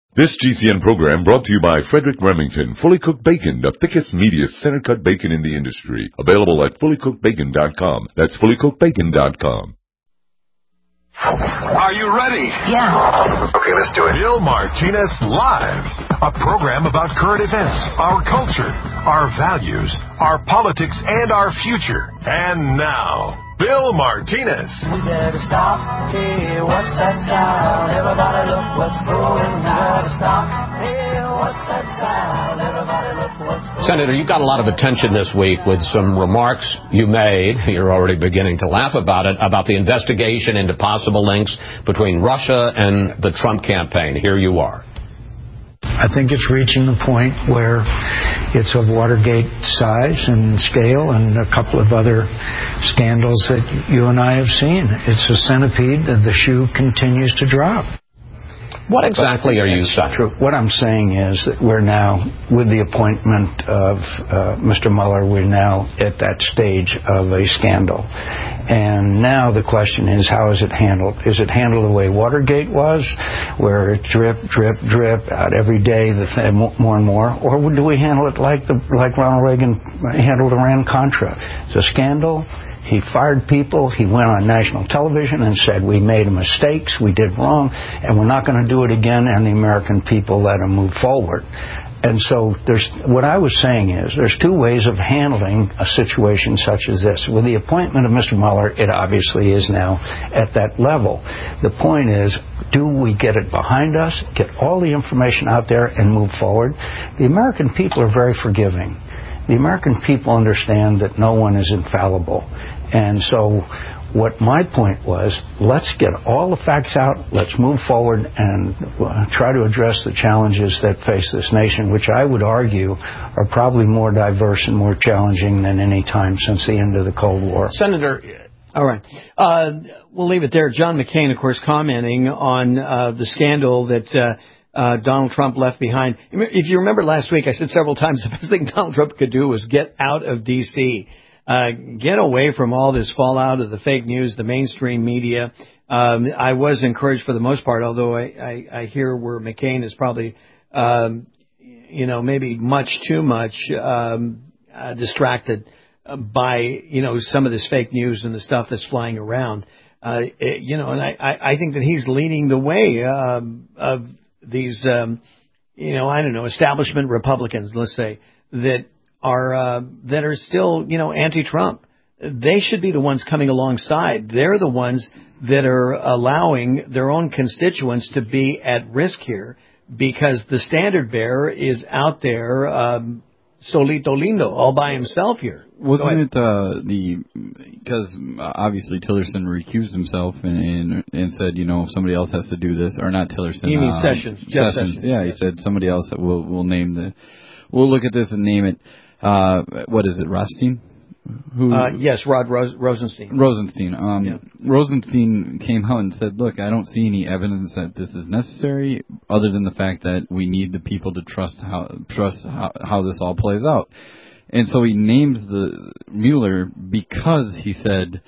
This GCN program brought to you by Frederick Remington, Fully Cooked Bacon, the thickest, meatiest, center-cut bacon in the industry. Available at fullycookedbacon.com. That's fullycookedbacon.com. Are you ready? Yeah. Okay, let's do it. Bill Martinez Live, a program about current events, our culture, our values, our politics, and our future. And now, Bill Martinez. We better stop. Hey, what's that sound? Everybody look what's going. We better stop. Hey, what's that sound? Everybody look what's going. Senator, you got a lot of attention this week with some remarks you made. You're already beginning to laugh about it, about the investigation into possible links between Russia and the Trump campaign. Here you are. I think it's reaching the point where it's of Watergate size and scale and a couple of other scandals that you and I have seen. It's a centipede that the shoe continues to drop. What exactly are you saying? What I'm saying is that we're now, with the appointment of Mr. Mueller, we're now at that stage of a scandal. And now the question is, how is it handled? Is it handled the way Watergate was, where it drip, drip, drip out every day, more and more? Or do we handle it like Ronald Reagan handled Iran-Contra? It's a scandal. He fired people. He went on national television and said, we made mistakes, we did wrong, and we're not going to do it again, and the American people let him move forward. And so what I was saying is there's two ways of handling a situation such as this. With the appointment of Mr. Mueller, it obviously is now at that level. The point is, do we get it behind us, get all the information out there, and move forward? The American people are very forgiving. The American people understand that no one is infallible. And so what my point was, let's get all the facts out, let's move forward and try to address the challenges that face this nation, which I would argue are probably more diverse and more challenging than any time since the end of the Cold War. Senator, all right. We'll leave it there. John McCain, of course, commenting on the scandal that Donald Trump left behind. If you remember last week, I said several times the best thing Donald Trump could do was get out of D.C., get away from all this fallout of the fake news, the mainstream media. I was encouraged for the most part, although I hear where McCain is probably, maybe much too much distracted by, some of this fake news and the stuff that's flying around. And I think that he's leading the way of these, establishment Republicans, let's say, that are still, anti-Trump. They should be the ones coming alongside. They're the ones that are allowing their own constituents to be at risk here because the standard bearer is out there, solito lindo, all by himself here. Wasn't it because obviously Tillerson recused himself and said, somebody else has to do this, or not Tillerson. You mean Sessions? Sessions. Yeah, he said somebody else that will name we'll look at this and name it. What is it, Rothstein? Yes, Rod Rosenstein. Rosenstein. Rosenstein came out and said, look, I don't see any evidence that this is necessary other than the fact that we need the people to trust how this all plays out. And so he names the Mueller because he said,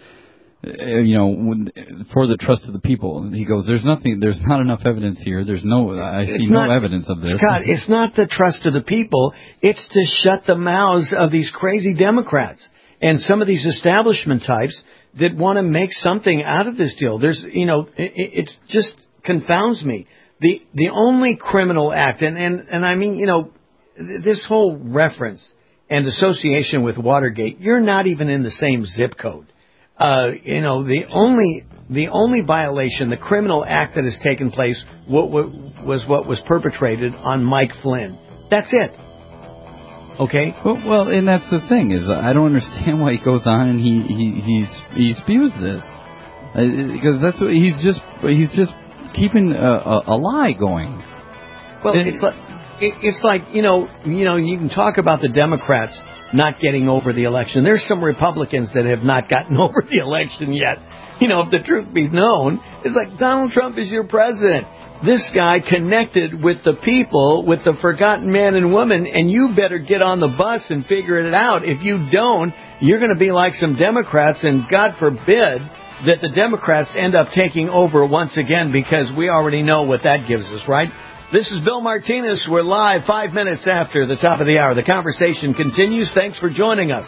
for the trust of the people. He goes, there's not enough evidence here. I see no evidence of this. Scott, it's not the trust of the people. It's to shut the mouths of these crazy Democrats and some of these establishment types that want to make something out of this deal. It just confounds me. The only criminal act, and I mean, this whole reference and association with Watergate, you're not even in the same zip code. The only violation, the criminal act that has taken place, what was perpetrated on Mike Flynn. That's it. Okay. Well, and that's the thing is I don't understand why he goes on and he spews this because that's what he's just keeping a lie going. Well, it's like you can talk about the Democrats not getting over the election. There's some Republicans that have not gotten over the election yet. If the truth be known, it's like Donald Trump is your president. This guy connected with the people, with the forgotten man and woman, and you better get on the bus and figure it out. If you don't, you're going to be like some Democrats, and God forbid that the Democrats end up taking over once again, because we already know what that gives us, right? This is Bill Martinez. We're live 5 minutes after the top of the hour. The conversation continues. Thanks for joining us.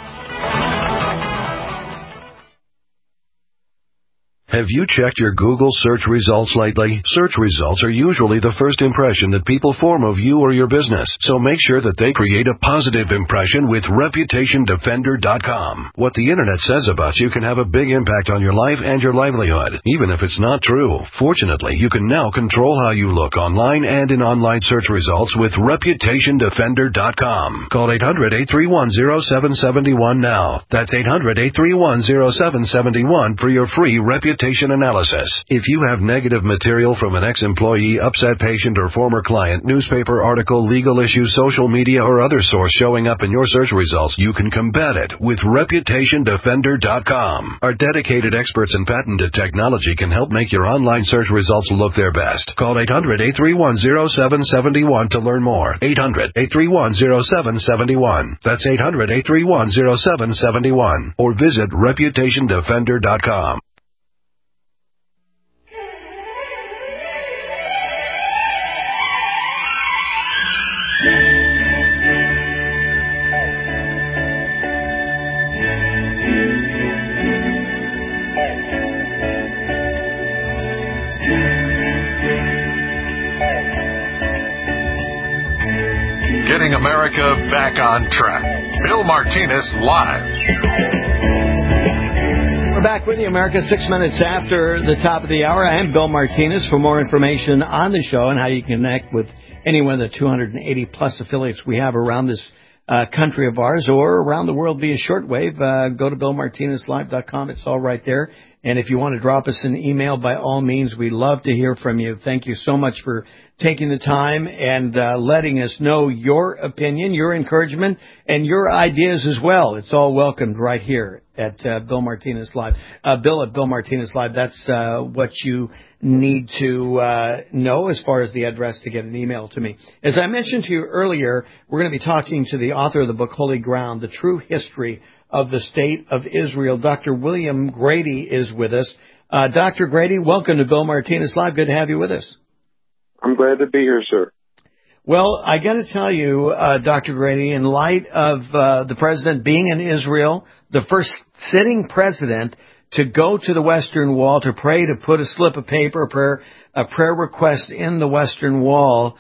Have you checked your Google search results lately? Search results are usually the first impression that people form of you or your business, so make sure that they create a positive impression with ReputationDefender.com. What the Internet says about you can have a big impact on your life and your livelihood, even if it's not true. Fortunately, you can now control how you look online and in online search results with ReputationDefender.com. Call 800-831-0771 now. That's 800-831-0771 for your free reputation analysis. If you have negative material from an ex-employee, upset patient, or former client, newspaper article, legal issue, social media, or other source showing up in your search results, you can combat it with ReputationDefender.com. Our dedicated experts in patented technology can help make your online search results look their best. Call 800-831-0771 to learn more. 800-831-0771. That's 800-831-0771. Or visit ReputationDefender.com. Getting America back on track. Bill Martinez Live. We're back with you, America, 6 minutes after the top of the hour. I am Bill Martinez. For more information on the show and how you connect with any one of the 280-plus affiliates we have around this country of ours or around the world via shortwave, go to BillMartinezLive.com. It's all right there. And if you want to drop us an email, by all means, we'd love to hear from you. Thank you so much for taking the time and letting us know your opinion, your encouragement, and your ideas as well. It's all welcomed right here at Bill Martinez Live. Bill at Bill Martinez Live, that's what you need to know as far as the address to get an email to me. As I mentioned to you earlier, we're going to be talking to the author of the book, Holy Ground, The True History of the State of Israel. Dr. William Grady is with us. Dr. Grady, welcome to Bill Martinez Live. Good to have you with us. I'm glad to be here, sir. Well, I got to tell you, Dr. Grady, in light of the president being in Israel, the first sitting president to go to the Western Wall to pray, to put a slip of paper, a prayer request in the Western Wall,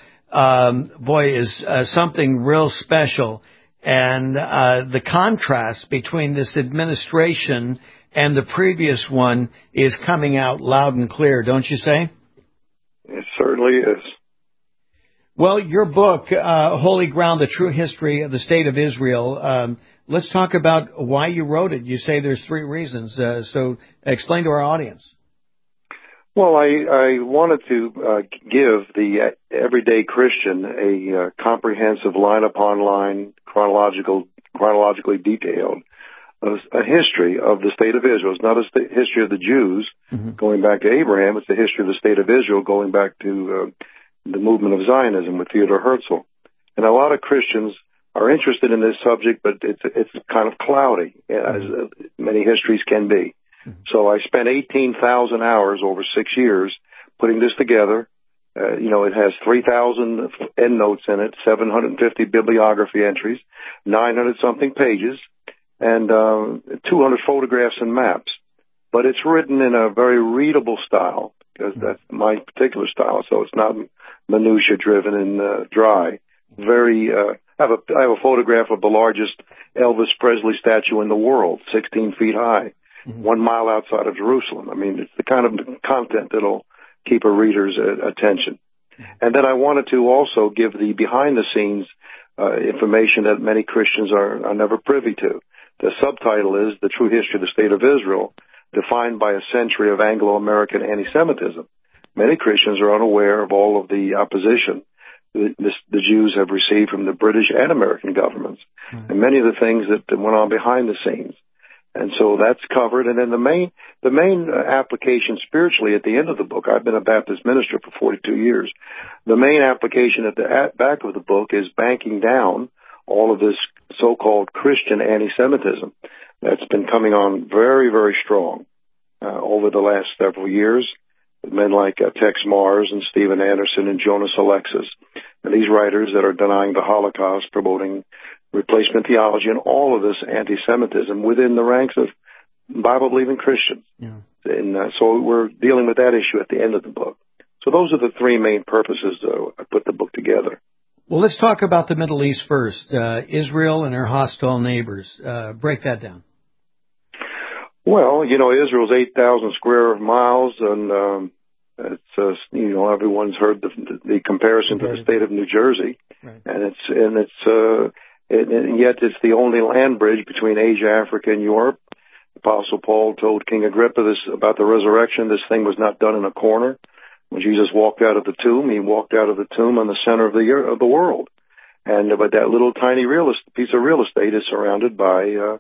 is something real special. And the contrast between this administration and the previous one is coming out loud and clear, don't you say? It certainly is. Well, your book, Holy Ground, The True History of the State of Israel, let's talk about why you wrote it. You say there's 3 reasons, so explain to our audience. Well, I wanted to give the everyday Christian a comprehensive line-upon-line, chronologically detailed a history of the State of Israel. It's not a history of the Jews going back to Abraham. It's the history of the State of Israel going back to the movement of Zionism with Theodor Herzl. And a lot of Christians are interested in this subject, but it's kind of cloudy, as many histories can be. So I spent 18,000 hours over 6 years putting this together. It has 3,000 endnotes in it, 750 bibliography entries, 900-something pages, and 200 photographs and maps. But it's written in a very readable style, because that's my particular style, so it's not minutia-driven and dry. I have a photograph of the largest Elvis Presley statue in the world, 16 feet high, 1 mile outside of Jerusalem. I mean, it's the kind of content that'll keep a reader's attention. And then I wanted to also give the behind-the-scenes information that many Christians are never privy to. The subtitle is The True History of the State of Israel, defined by a century of Anglo-American anti-Semitism. Many Christians are unaware of all of the opposition the Jews have received from the British and American governments, and many of the things that went on behind the scenes. And so that's covered. And then the main application spiritually at the end of the book, I've been a Baptist minister for 42 years. The main application at the back of the book is banking down all of this so-called Christian anti-Semitism that's been coming on very, very strong over the last several years. men like Tex Mars and Stephen Anderson and Jonas Alexis, and these writers that are denying the Holocaust, promoting replacement theology, and all of this anti-Semitism within the ranks of Bible-believing Christians. Yeah. And so we're dealing with that issue at the end of the book. So those are the three main purposes I put the book together. Well, let's talk about the Middle East first. Israel and her hostile neighbors. Break that down. Well, Israel's 8,000 square miles, and it's everyone's heard the comparison to the state of New Jersey, right. and yet it's the only land bridge between Asia, Africa, and Europe. Apostle Paul told King Agrippa this about the resurrection. This thing was not done in a corner. When Jesus walked out of the tomb, he walked out of the tomb in the center of the world, but that little tiny piece of real estate is surrounded by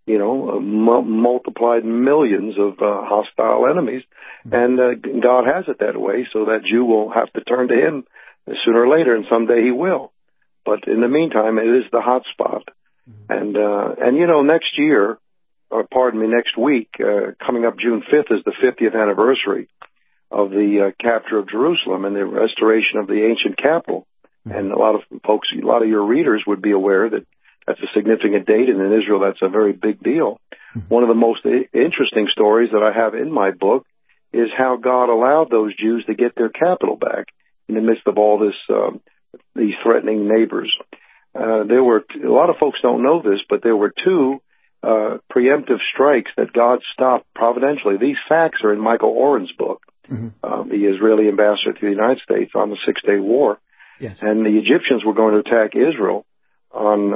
multiplied millions of hostile enemies, and God has it that way, so that Jew will have to turn to Him sooner or later, and someday he will. But in the meantime, it is the hot spot, and next year, next week, coming up June 5th is the 50th anniversary of the capture of Jerusalem and the restoration of the ancient capital. And a lot of your readers would be aware that that's a significant date, and in Israel that's a very big deal. One of the most interesting stories that I have in my book is how God allowed those Jews to get their capital back in the midst of all these threatening neighbors. There were a lot of folks don't know this, but there were two preemptive strikes that God stopped providentially. These facts are in Michael Oren's book, the Israeli ambassador to the United States on the 6-Day War. Yes. And the Egyptians were going to attack Israel on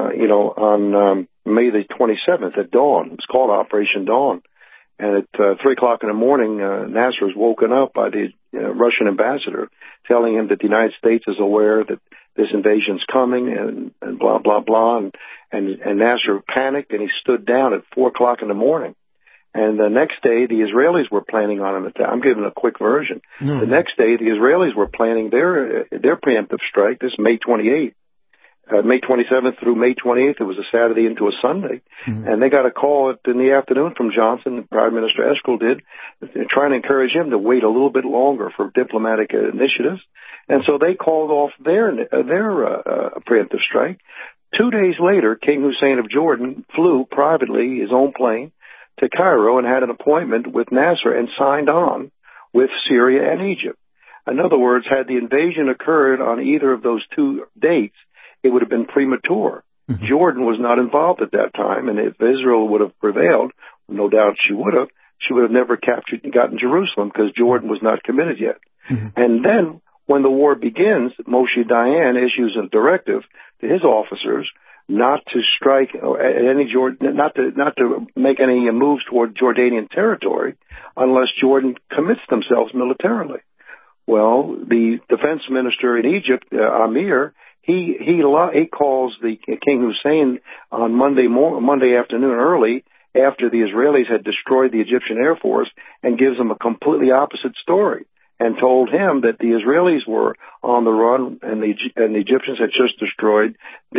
May the 27th at dawn. It was called Operation Dawn. And at 3 o'clock in the morning, Nasser was woken up by the Russian ambassador, telling him that the United States is aware that this invasion's coming, and blah, blah, blah. And Nasser panicked, and he stood down at 4 o'clock in the morning. And the next day, the Israelis were planning on an attack. I'm giving a quick version. The next day, the Israelis were planning their preemptive strike. This is May 28th. May 27th through May 28th, it was a Saturday into a Sunday. And they got a call in the afternoon from Johnson, Prime Minister Eshkol did, trying to encourage him to wait a little bit longer for diplomatic initiatives. And so they called off their preemptive strike. 2 days later, King Hussein of Jordan flew privately, his own plane, to Cairo and had an appointment with Nasser and signed on with Syria and Egypt. In other words, had the invasion occurred on either of those two dates, it would have been premature. Jordan was not involved at that time, and if Israel would have prevailed, no doubt she would have never gotten Jerusalem, because Jordan was not committed yet. And then, when the war begins, Moshe Dayan issues a directive to his officers not to strike not to make any moves toward Jordanian territory unless Jordan commits themselves militarily. Well, the defense minister in Egypt, Amir, he calls the King Hussein on Monday afternoon early, after the Israelis had destroyed the Egyptian Air Force, and gives him a completely opposite story, and told him that the Israelis were on the run and the Egyptians had just destroyed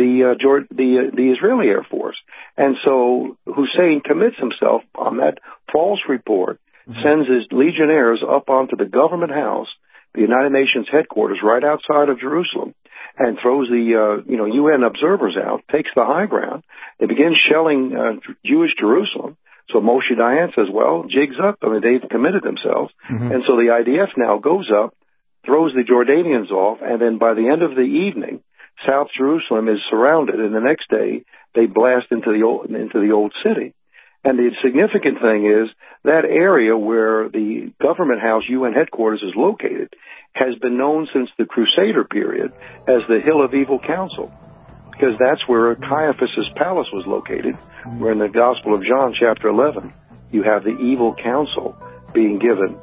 the Israeli Air Force. And so Hussein commits himself on that false report, sends his legionnaires up onto the government house, the United Nations headquarters right outside of Jerusalem, and throws the UN observers out, takes the high ground. They begin shelling Jewish Jerusalem. So Moshe Dayan says, well, jig's up. I mean, they've committed themselves. And so the IDF now goes up, throws the Jordanians off, and then by the end of the evening, South Jerusalem is surrounded, and the next day they blast into the old city. And the significant thing is that area where the government house, UN headquarters, is located has been known since the Crusader period as the Hill of Evil Counsel, because that's where Caiaphas' palace was located, where in the Gospel of John, chapter 11, you have the evil counsel being given,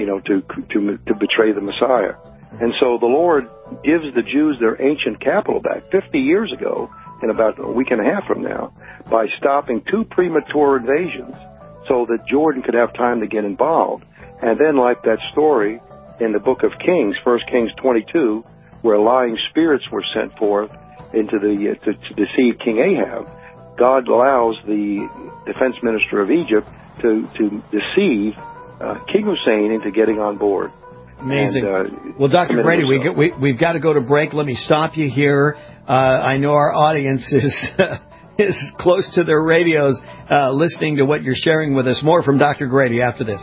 to betray the Messiah. And so the Lord gives the Jews their ancient capital back 50 years ago, in about a week and a half from now, by stopping two premature invasions so that Jordan could have time to get involved. And then, like that story in the book of Kings, 1 Kings 22, where lying spirits were sent forth into to deceive King Ahab, God allows the defense minister of Egypt to deceive King Hussein into getting on board. Amazing. And, well, Dr. commend Grady, yourself. we've got to go to break. Let me stop you here. I know our audience is close to their radios listening to what you're sharing with us. More from Dr. Grady after this.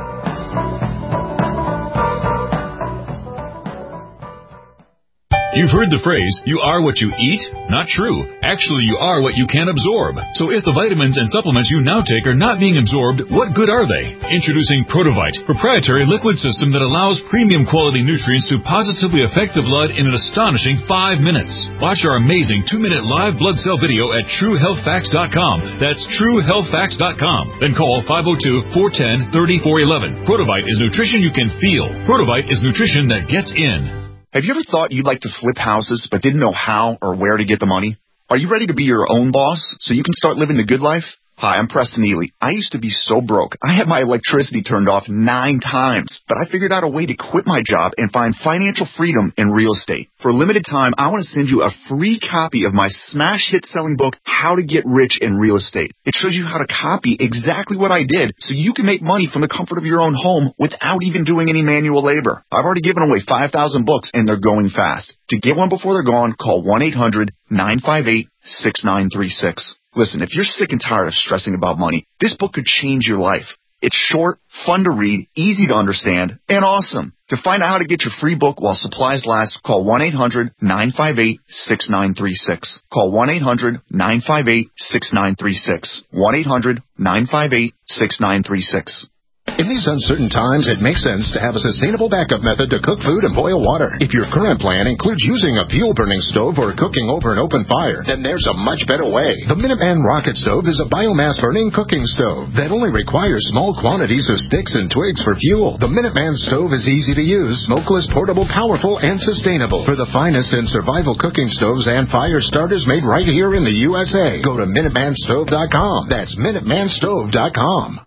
You've heard the phrase, you are what you eat? Not true. Actually, you are what you can absorb. So if the vitamins and supplements you now take are not being absorbed, what good are they? Introducing Protovite, proprietary liquid system that allows premium quality nutrients to positively affect the blood in an astonishing 5 minutes. Watch our amazing 2-minute live blood cell video at TrueHealthFacts.com. That's TrueHealthFacts.com. Then call 502-410-3411. Protovite is nutrition you can feel. Protovite is nutrition that gets in. Have you ever thought you'd like to flip houses but didn't know how or where to get the money? Are you ready to be your own boss so you can start living the good life? Hi, I'm Preston Ely. I used to be so broke. I had my electricity turned off 9 times, but I figured out a way to quit my job and find financial freedom in real estate. For a limited time, I want to send you a free copy of my smash hit selling book, How to Get Rich in Real Estate. It shows you how to copy exactly what I did so you can make money from the comfort of your own home without even doing any manual labor. I've already given away 5,000 books and they're going fast. To get one before they're gone, call 1-800-958-6936. Listen, if you're sick and tired of stressing about money, this book could change your life. It's short, fun to read, easy to understand, and awesome. To find out how to get your free book while supplies last, call 1-800-958-6936. Call 1-800-958-6936. 1-800-958-6936. In these uncertain times, it makes sense to have a sustainable backup method to cook food and boil water. If your current plan includes using a fuel-burning stove or cooking over an open fire, then there's a much better way. The Minuteman Rocket Stove is a biomass-burning cooking stove that only requires small quantities of sticks and twigs for fuel. The Minuteman Stove is easy to use, smokeless, portable, powerful, and sustainable. For the finest in survival cooking stoves and fire starters made right here in the USA, go to MinutemanStove.com. That's MinutemanStove.com.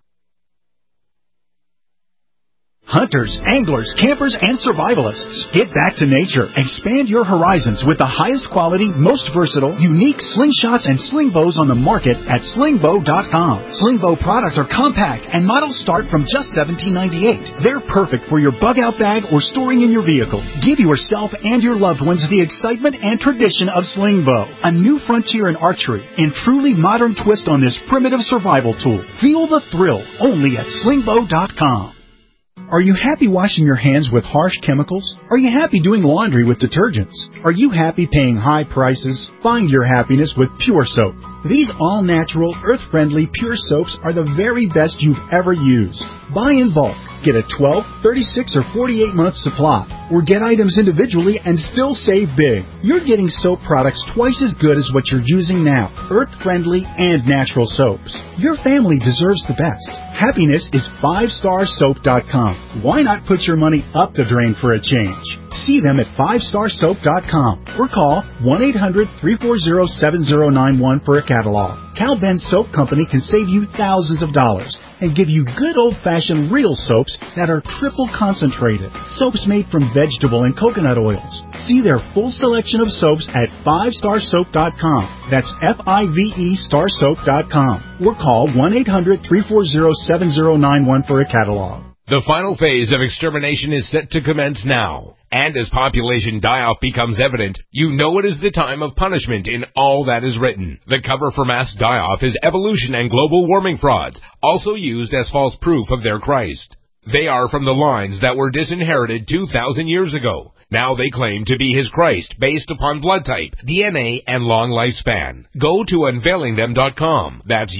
Hunters, anglers, campers, and survivalists. Get back to nature. Expand your horizons with the highest quality, most versatile, unique slingshots and sling bows on the market at slingbow.com. Slingbow products are compact and models start from just $17.98. They're perfect for your bug-out bag or storing in your vehicle. Give yourself and your loved ones the excitement and tradition of Slingbow, a new frontier in archery and truly modern twist on this primitive survival tool. Feel the thrill only at slingbow.com. Are you happy washing your hands with harsh chemicals? Are you happy doing laundry with detergents? Are you happy paying high prices? Find your happiness with Pure Soap. These all-natural, earth-friendly Pure Soaps are the very best you've ever used. Buy in bulk. Get a 12, 36, or 48-month supply. Or get items individually and still save big. You're getting soap products twice as good as what you're using now. Earth-friendly and natural soaps. Your family deserves the best. Happiness is 5starsoap.com. Why not put your money up the drain for a change? See them at 5starsoap.com or call 1-800-340-7091 for a catalog. Cal Ben Soap Company can save you thousands of dollars and give you good old-fashioned real soaps that are triple concentrated. Soaps made from vegetable and coconut oils. See their full selection of soaps at 5starsoap.com. That's F-I-V-E starsoap.com. Or call 1-800-340-7091 for a catalog. The final phase of extermination is set to commence now. And as population die-off becomes evident, you know it is the time of punishment in all that is written. The cover for mass die-off is evolution and global warming frauds, also used as false proof of their Christ. They are from the lines that were disinherited 2,000 years ago. Now they claim to be his Christ based upon blood type, DNA, and long lifespan. Go to unveilingthem.com. That's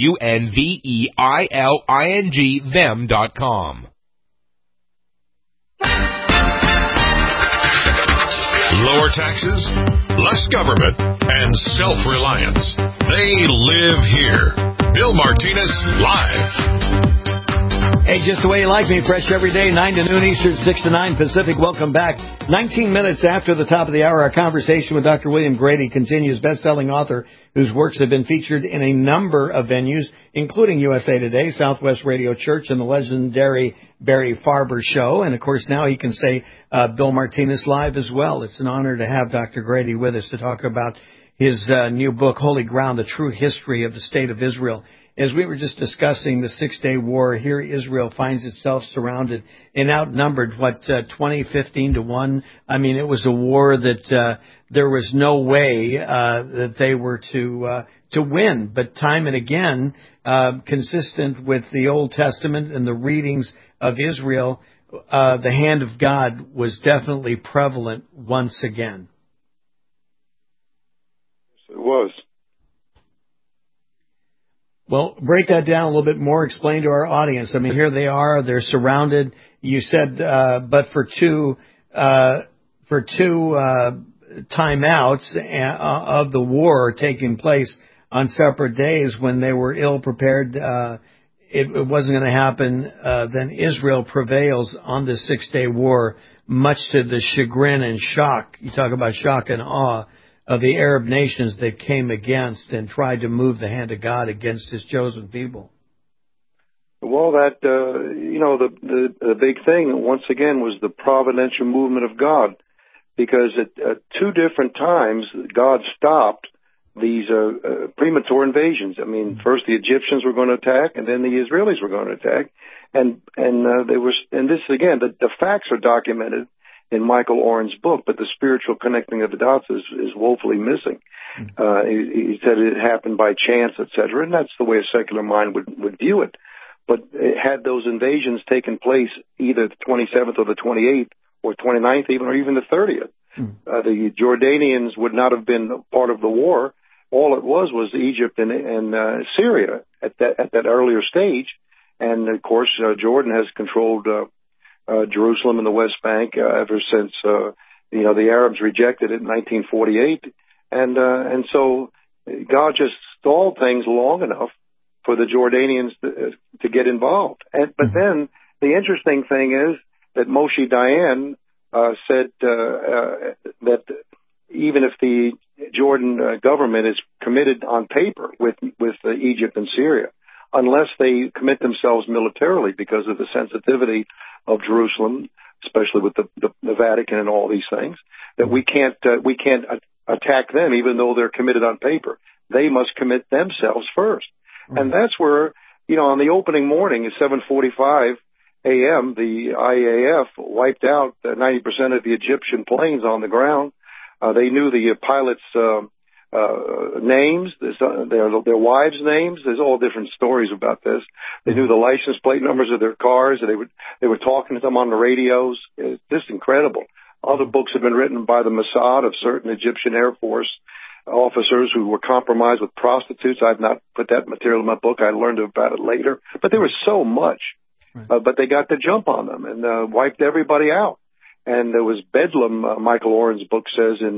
UNVEILING them.com. Lower taxes, less government, and self-reliance. They live here. Bill Martinez, live. Hey, just the way you like me, fresh every day, 9 to noon Eastern, 6 to 9 Pacific. Welcome back. 19 minutes after the top of the hour, our conversation with Dr. William Grady continues, best-selling author whose works have been featured in a number of venues, including USA Today, Southwest Radio Church, and the legendary Barry Farber Show. And, of course, now he can say Bill Martinez Live as well. It's an honor to have Dr. Grady with us to talk about his new book, Holy Ground, The True History of the State of Israel. as we were just discussing the Six-Day War, here Israel finds itself surrounded and outnumbered, 15 to 1? I mean, it was a war that there was no way that they were to win. But time and again, consistent with the Old Testament and the readings of Israel, the hand of God was definitely prevalent once again. It was. Well, break that down a little bit more. Explain to our audience. I mean, here they are. They're surrounded. You said, but for two timeouts of the war taking place on separate days when they were ill prepared, it wasn't going to happen. Then Israel prevails on the 6-day war, much to the chagrin and shock. You talk about shock and awe of the Arab nations that came against and tried to move the hand of God against His chosen people. Well, the big thing once again was the providential movement of God, because at two different times God stopped these premature invasions. I mean, first the Egyptians were going to attack, and then the Israelis were going to attack, and this again, the facts are documented in Michael Oren's book, but the spiritual connecting of the dots is woefully missing. He said it happened by chance, etc., and that's the way a secular mind would view it. But had those invasions taken place either the 27th or the 28th or 29th even the 30th, the Jordanians would not have been part of the war. All it was Egypt and Syria at that earlier stage. And, of course, Jordan has controlled Jerusalem and the West Bank ever since the Arabs rejected it in 1948, and so God just stalled things long enough for the Jordanians to get involved. But then the interesting thing is that Moshe Dayan said that even if the Jordan government is committed on paper with Egypt and Syria, unless they commit themselves militarily because of the sensitivity of Jerusalem, especially with the Vatican and all these things, that we can't attack them even though they're committed on paper. They must commit themselves first. And that's where, on the opening morning at 7:45 a.m., the IAF wiped out 90% of the Egyptian planes on the ground. They knew the pilots' names, their wives' names. There's all different stories about this. They knew the license plate numbers of their cars. They were talking to them on the radios. It's just incredible. Other books have been written by the Mossad of certain Egyptian Air Force officers who were compromised with prostitutes. I've not put that material in my book. I learned about it later. But there was so much. But they got the jump on them and wiped everybody out. And there was bedlam, Michael Oren's book says, in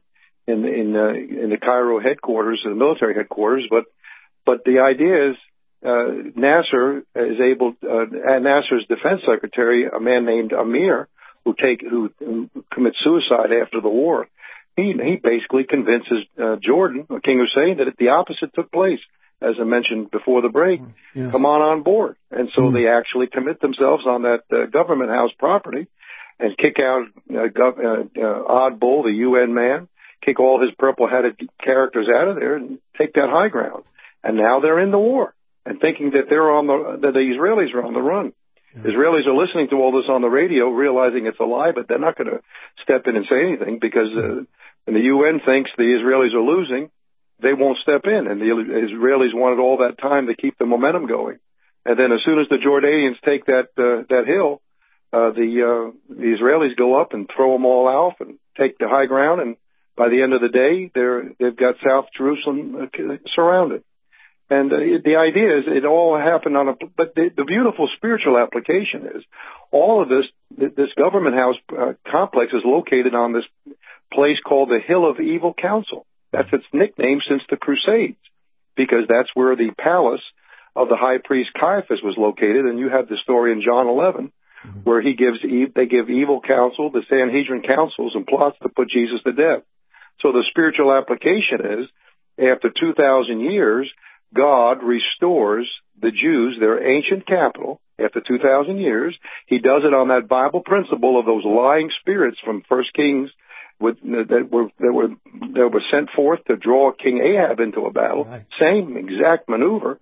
the Cairo headquarters, the military headquarters. But the idea is Nasser is able. Nasser's defense secretary, a man named Amir, who commits suicide after the war. He basically convinces Jordan, King Hussein, that the opposite took place, as I mentioned before the break. Yes. Come on board. And so they actually commit themselves on that government house property and kick out Oddbull, the UN man, kick all his purple-hatted characters out of there and take that high ground. And now they're in the war and thinking that that the Israelis are on the run. Yeah. Israelis are listening to all this on the radio, realizing it's a lie, but they're not going to step in and say anything because when the UN thinks the Israelis are losing, they won't step in. And the Israelis wanted all that time to keep the momentum going. And then as soon as the Jordanians take that hill, the Israelis go up and throw them all out and take the high ground. And by the end of the day, they've got South Jerusalem surrounded. And the idea is it all happened but the beautiful spiritual application is all of this government house complex is located on this place called the Hill of Evil Counsel. That's its nickname since the Crusades, because that's where the palace of the high priest Caiaphas was located. And you have the story in John 11 where they give evil counsel, the Sanhedrin councils and plots to put Jesus to death. So the spiritual application is after 2,000 years, God restores the Jews, their ancient capital, after 2,000 years. He does it on that Bible principle of those lying spirits from 1 Kings that were sent forth to draw King Ahab into a battle. Right. Same exact maneuver.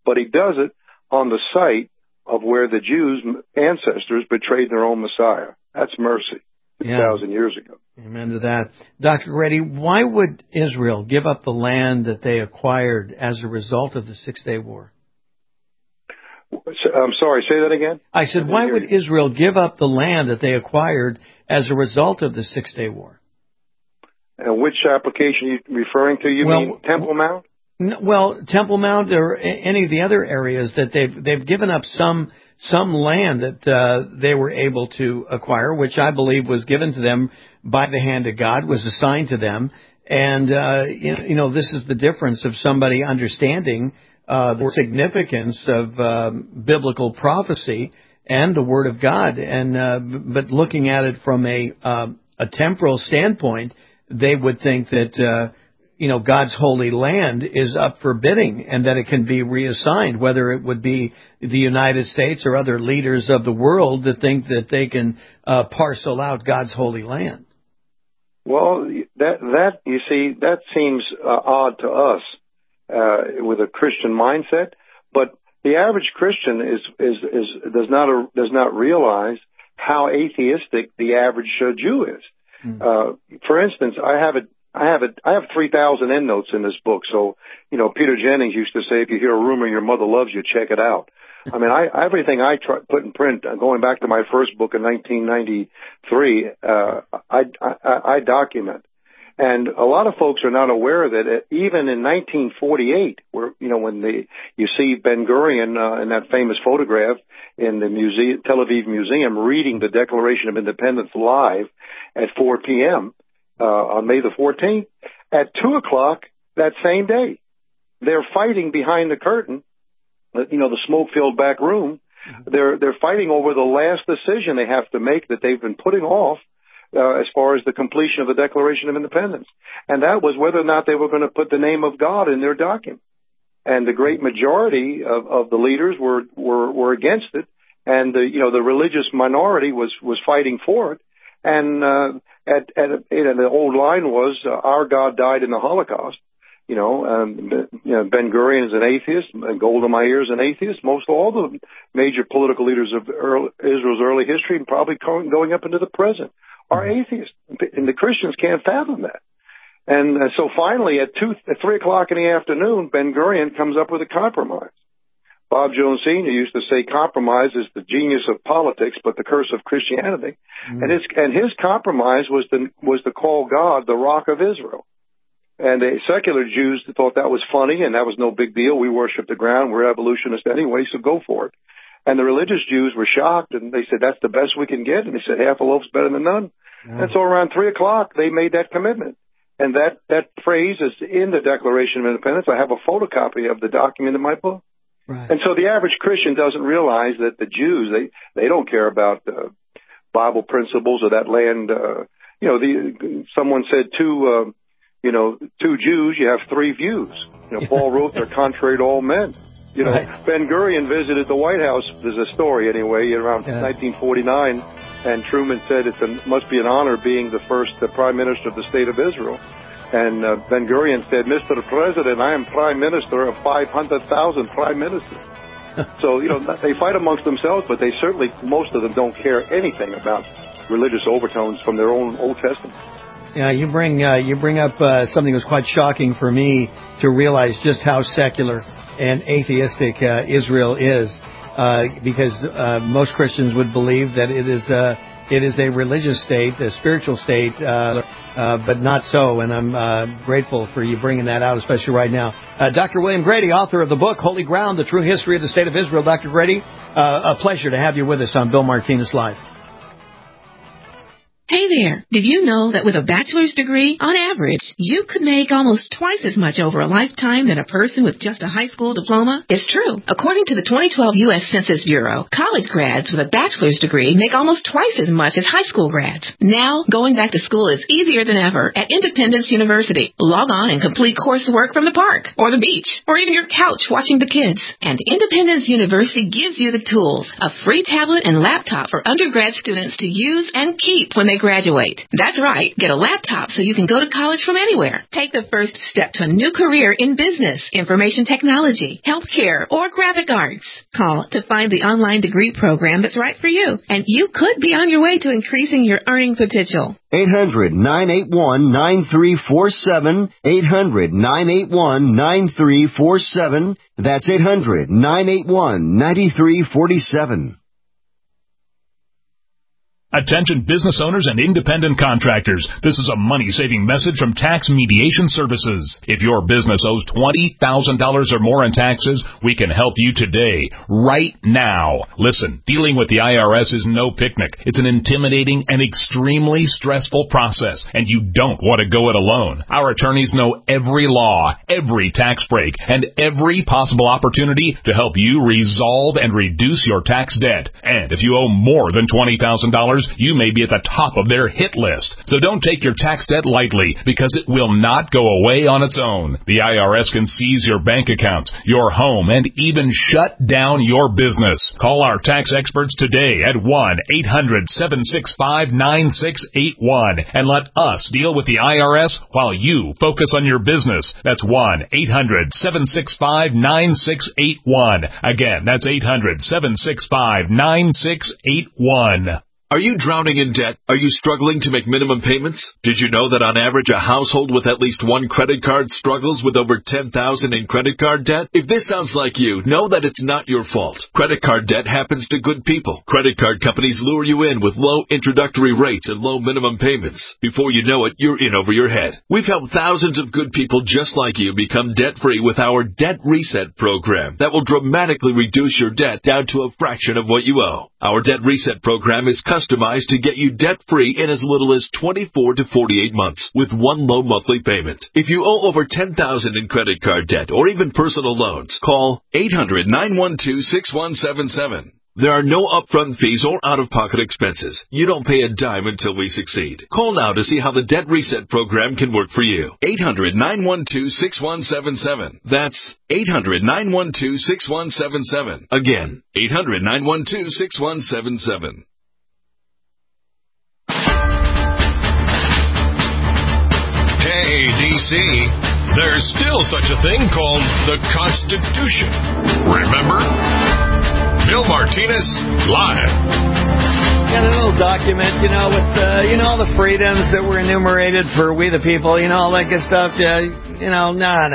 but he does it on the site of where the Jews' ancestors betrayed their own Messiah. That's mercy. 2,000 years ago. Amen to that. Dr. Grady, why would Israel give up the land that they acquired as a result of the Six-Day War? I'm sorry, say that again? I said, why would Israel give up the land that they acquired as a result of the Six-Day War? And which application are you referring to? You mean Temple Mount? Well, Temple Mount or any of the other areas that they've given up some land that they were able to acquire, which I believe was given to them by the hand of God, was assigned to them. And, this is the difference of somebody understanding the significance of biblical prophecy and the Word of God. And but looking at it from a temporal standpoint, they would think that God's holy land is up for bidding and that it can be reassigned, whether it would be the United States or other leaders of the world that think that they can parcel out God's holy land. Well, that you see, that seems odd to us with a Christian mindset, but the average Christian does not realize how atheistic the average Jew is. For instance, I have 3,000 endnotes in this book. So, Peter Jennings used to say, if you hear a rumor your mother loves you, check it out. I mean, everything I put in print, going back to my first book in 1993, I document. And a lot of folks are not aware that even in 1948, where, when you see Ben Gurion in that famous photograph in the Tel Aviv Museum reading the Declaration of Independence live at 4 p.m., on May the 14th, at 2 o'clock that same day, they're fighting behind the curtain, the smoke-filled back room. They're fighting over the last decision they have to make that they've been putting off as far as the completion of the Declaration of Independence. And that was whether or not they were going to put the name of God in their document. And the great majority of the leaders were against it, and the religious minority was fighting for it. And the old line was, our God died in the Holocaust. Ben Gurion is an atheist, and Golda Meir is an atheist. Most all the major political leaders of Israel's early history, and probably going up into the present, are atheists. And the Christians can't fathom that. And so finally, at 3 o'clock in the afternoon, Ben Gurion comes up with a compromise. Bob Jones Sr. used to say compromise is the genius of politics, but the curse of Christianity. And his compromise was to call God the Rock of Israel. And the secular Jews thought that was funny, and that was no big deal. We worship the ground. We're evolutionists anyway, so go for it. And the religious Jews were shocked, and they said, that's the best we can get. And they said, half a loaf's better than none. And so around 3 o'clock, they made that commitment. And that phrase is in the Declaration of Independence. I have a photocopy of the document in my book. Right. And so the average Christian doesn't realize that the Jews, they don't care about Bible principles or that land. Someone said two Jews, you have three views. Paul wrote, they're contrary to all men. Right. Ben Gurion visited the White House. There's a story anyway around 1949, and Truman said it must be an honor being the first prime minister of the state of Israel. And Ben Gurion said, Mr. President, I am prime minister of 500,000 prime ministers. So, they fight amongst themselves, but they certainly, most of them don't care anything about religious overtones from their own Old Testament. Yeah, you bring up something that was quite shocking for me to realize just how secular and atheistic Israel is, because most Christians would believe that it is a religious state, a spiritual state, but not so. And I'm grateful for you bringing that out, especially right now. Dr. William Grady, author of the book Holy Ground: The True History of the State of Israel. Dr. Grady, a pleasure to have you with us on Bill Martinez Live. Hey there, did you know that with a bachelor's degree, on average, you could make almost twice as much over a lifetime than a person with just a high school diploma? It's true. According to the 2012 U.S. Census Bureau, college grads with a bachelor's degree make almost twice as much as high school grads. Now, going back to school is easier than ever at Independence University. Log on and complete coursework from the park, or the beach, or even your couch watching the kids. And Independence University gives you the tools, a free tablet and laptop for undergrad students to use and keep when they they graduate. That's right. Get a laptop so you can go to college from anywhere. Take the first step to a new career in business, information technology, healthcare, or graphic arts. Call to find the online degree program that's right for you, and you could be on your way to increasing your earning potential. 800-981-9347. 800-981-9347. That's 800-981-9347. Attention business owners and independent contractors. This is a money-saving message from Tax Mediation Services. If your business owes $20,000 or more in taxes, we can help you today, right now. Listen, dealing with the IRS is no picnic. It's an intimidating and extremely stressful process, and you don't want to go it alone. Our attorneys know every law, every tax break, and every possible opportunity to help you resolve and reduce your tax debt. And if you owe more than $20,000, you may be at the top of their hit list. So don't take your tax debt lightly, because it will not go away on its own. The IRS can seize your bank accounts, your home, and even shut down your business. Call our tax experts today at 1-800-765-9681 and let us deal with the IRS while you focus on your business. That's 1-800-765-9681. Again, that's 800-765-9681. Are you drowning in debt? Are you struggling to make minimum payments? Did you know that on average a household with at least one credit card struggles with over $10,000 in credit card debt? If this sounds like you, know that it's not your fault. Credit card debt happens to good people. Credit card companies lure you in with low introductory rates and low minimum payments. Before you know it, you're in over your head. We've helped thousands of good people just like you become debt-free with our Debt Reset program that will dramatically reduce your debt down to a fraction of what you owe. Our Debt Reset program is customized to get you debt-free in as little as 24 to 48 months with one low monthly payment. If you owe over $10,000 in credit card debt or even personal loans, call 800-912-6177. There are no upfront fees or out-of-pocket expenses. You don't pay a dime until we succeed. Call now to see how the Debt Reset program can work for you. 800-912-6177. That's 800-912-6177. Again, 800-912-6177. Hey, D.C., there's still such a thing called the Constitution. Remember? Bill Martinez, live. Got a little document, with, all the freedoms that were enumerated for we the people, all that good stuff. No.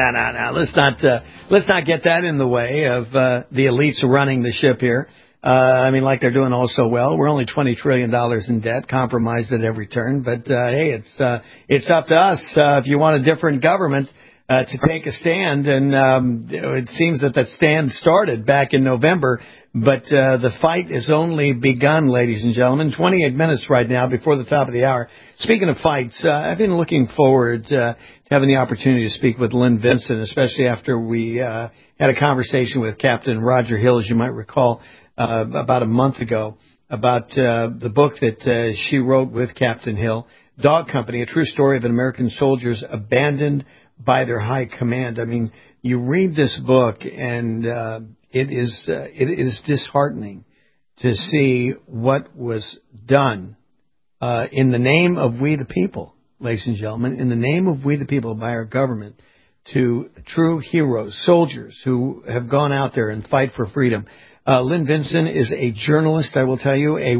Let's not get that in the way of the elites running the ship here. Like they're doing all so well. We're only $20 trillion in debt, compromised at every turn. But, hey, it's up to us. If you want a different government, to take a stand, and it seems that stand started back in November, but the fight has only begun, ladies and gentlemen. 28 minutes right now before the top of the hour. Speaking of fights, I've been looking forward to having the opportunity to speak with Lynn Vincent, especially after we had a conversation with Captain Roger Hill, as you might recall, about a month ago, about the book that she wrote with Captain Hill, Dog Company, a true story of an American soldiers abandoned by their high command. You read this book, and it is disheartening to see what was done in the name of we the people, ladies and gentlemen, in the name of we the people by our government, to true heroes, soldiers who have gone out there and fight for freedom. Lynn Vincent is a journalist, I will tell you, a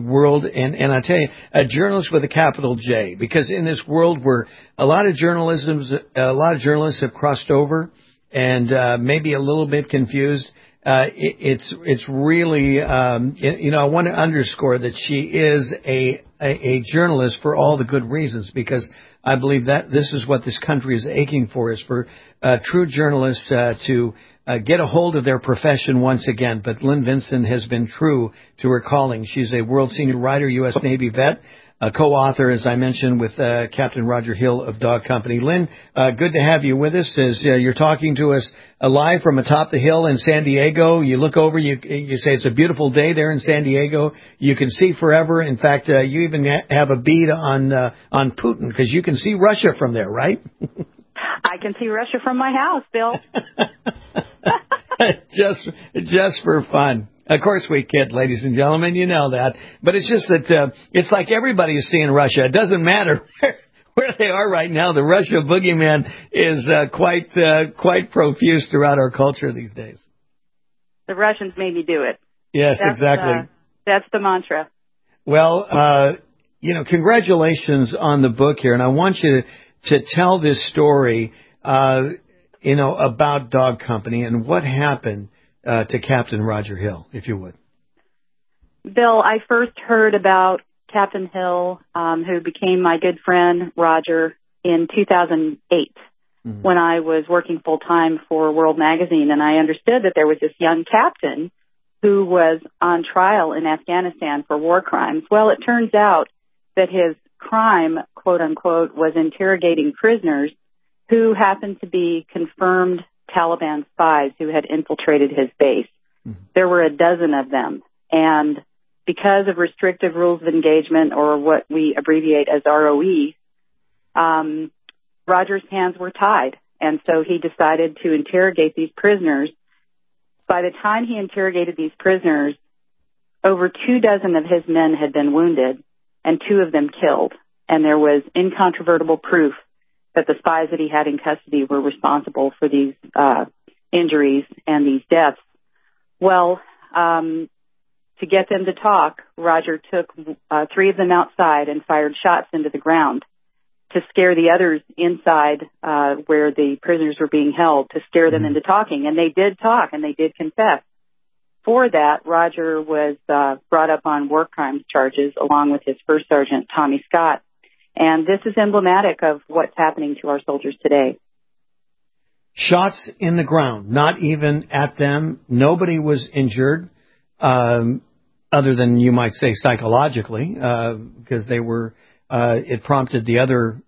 journalist with a capital J, because in this world where a lot of journalists have crossed over and maybe a little bit confused, it's really, I want to underscore that she is a journalist for all the good reasons, because I believe that this is what this country is aching for, is for true journalists to get a hold of their profession once again. But Lynn Vincent has been true to her calling. She's a world senior writer, U.S. Navy vet, a co-author, as I mentioned, with Captain Roger Hill of Dog Company. Lynn, good to have you with us as you're talking to us live from atop the hill in San Diego. You look over, you say it's a beautiful day there in San Diego. You can see forever. In fact, you even have a bead on Putin, because you can see Russia from there, right? I can see Russia from my house, Bill. just for fun. Of course we kid, ladies and gentlemen. You know that. But it's just that it's like everybody is seeing Russia. It doesn't matter where they are right now. The Russia boogeyman is quite profuse throughout our culture these days. The Russians made me do it. Yes, exactly. That's the mantra. Well, congratulations on the book here. And I want you to tell this story, about Dog Company and what happened to Captain Roger Hill, if you would. Bill, I first heard about Captain Hill, who became my good friend Roger, in 2008 when I was working full-time for World Magazine, and I understood that there was this young captain who was on trial in Afghanistan for war crimes. Well, it turns out that his crime, quote-unquote, was interrogating prisoners who happened to be confirmed Taliban spies who had infiltrated his base. There were a dozen of them, and because of restrictive rules of engagement, or what we abbreviate as ROE, Roger's hands were tied, and so he decided to interrogate these prisoners. By the time he interrogated these prisoners, over 24 of his men had been wounded and 2 of them killed, and there was incontrovertible proof that the spies that he had in custody were responsible for these injuries and these deaths. Well, to get them to talk, Roger took 3 of them outside and fired shots into the ground to scare the others inside where the prisoners were being held, to scare them into talking. And they did talk, and they did confess. For that, Roger was brought up on war crimes charges along with his first sergeant, Tommy Scott. And this is emblematic of what's happening to our soldiers today. Shots in the ground, not even at them. Nobody was injured, other than you might say psychologically, because they were. It prompted the other,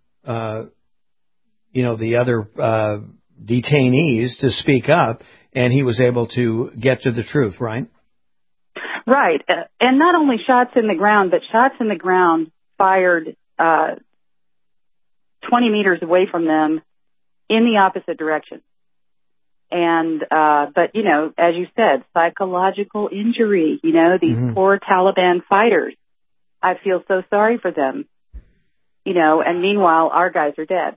detainees to speak up, and he was able to get to the truth, right? Right, and not only shots in the ground, but shots in the ground fired 20 meters away from them in the opposite direction. And, but, as you said, psychological injury, these poor Taliban fighters. I feel so sorry for them, and meanwhile, our guys are dead.